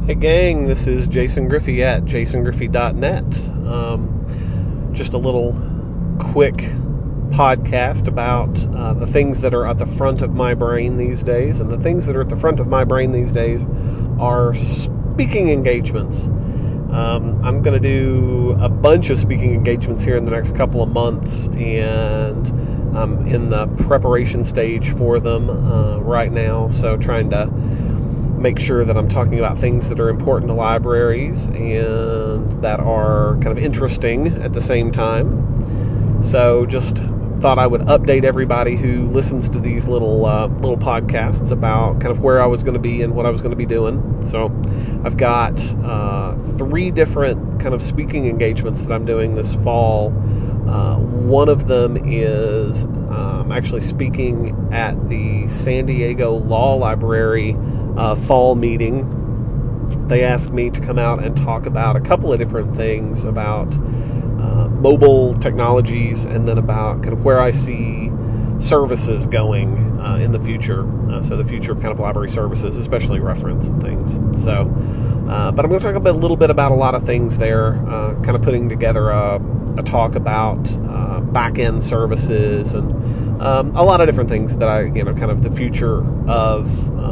Hey gang, this is Jason Griffey at jasongriffey.net. Just a little quick podcast about the things that are at the front of my brain these days. And the things that are at the front of my brain these days are speaking engagements. I'm going to do a bunch of speaking engagements here in the next couple of months, and I'm in the preparation stage for them right now. So trying to make sure that I'm talking about things that are important to libraries and that are kind of interesting at the same time. So just thought I would update everybody who listens to these little podcasts about kind of where I was going to be and what I was going to be doing. So I've got 3 different kind of speaking engagements that I'm doing this fall. One of them is actually speaking at the San Diego Law Library fall meeting. They asked me to come out and talk about a couple of different things about mobile technologies, and then about kind of where I see services going in the future. So the future of kind of library services, especially reference and things. So, but I'm going to talk a little bit about a lot of things there, kind of putting together a talk about back-end services and a lot of different things that I, kind of the future of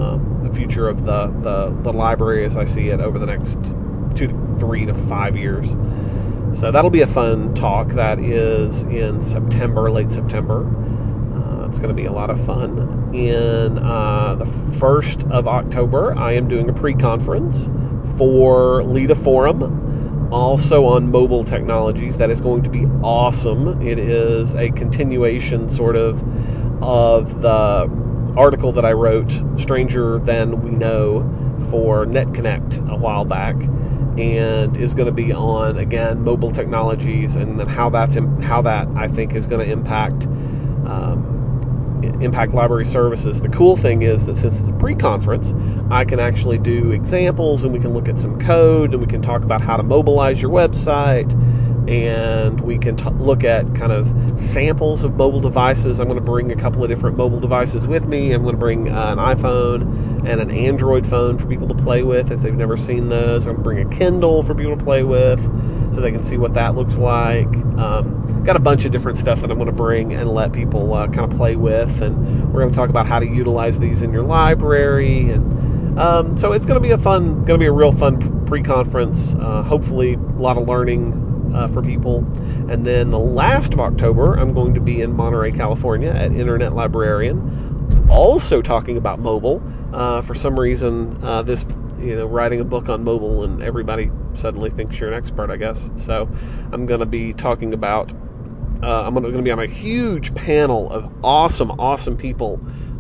the library as I see it over the next 2 to 3 to 5 years. So that'll be a fun talk. That is in September, late September. It's going to be a lot of fun. In the 1st of October, I am doing a pre-conference for LIDA Forum, also on mobile technologies. That is going to be awesome. It is a continuation sort of the article that I wrote, Stranger Than We Know, for NetConnect a while back, and is going to be on, again, mobile technologies, and then how that I think is going to impact library services. The cool thing is that since it's a pre-conference, I can actually do examples, and we can look at some code, and we can talk about how to mobilize your website, and we can look at kind of samples of mobile devices. I'm going to bring a couple of different mobile devices with me. I'm going to bring an iPhone and an Android phone for people to play with if they've never seen those. I'm going to bring a Kindle for people to play with so they can see what that looks like. Got a bunch of different stuff that I'm going to bring and let people kind of play with, and we're going to talk about how to utilize these in your library. And so it's going to be a real fun pre-conference. Hopefully a lot of learning for people. And then the last of October, I'm going to be in Monterey, California at Internet Librarian, also talking about mobile. For some reason, this, writing a book on mobile, and everybody suddenly thinks you're an expert, I guess. So I'm going to be talking about, I'm going to be on a huge panel of awesome people.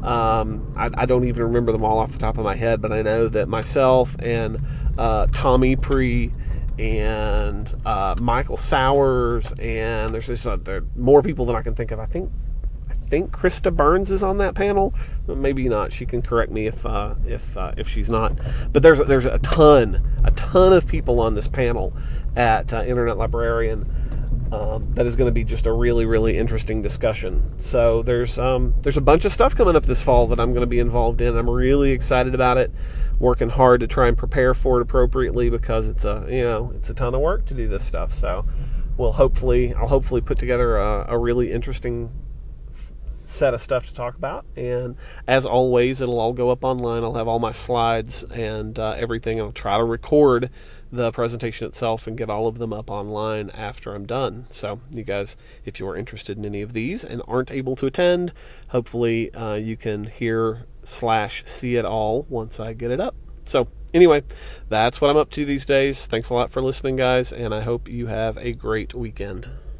I don't even remember them all off the top of my head, but I know that myself and Tommy Pre and Michael Sowers, and there's just there are more people than I can think of. I think Krista Burns is on that panel. Maybe not. She can correct me if she's not. But there's a ton of people on this panel at Internet Librarian. That is going to be just a really, really interesting discussion. So there's a bunch of stuff coming up this fall that I'm going to be involved in. I'm really excited about it. Working hard to try and prepare for it appropriately, because it's a ton of work to do this stuff. So I'll hopefully put together a really interesting set of stuff to talk about. And as always, it'll all go up online. I'll have all my slides and everything. I'll try to record the presentation itself and get all of them up online after I'm done. So you guys, if you're interested in any of these and aren't able to attend, hopefully you can hear/see it all once I get it up. So anyway, that's what I'm up to these days. Thanks a lot for listening, guys, and I hope you have a great weekend.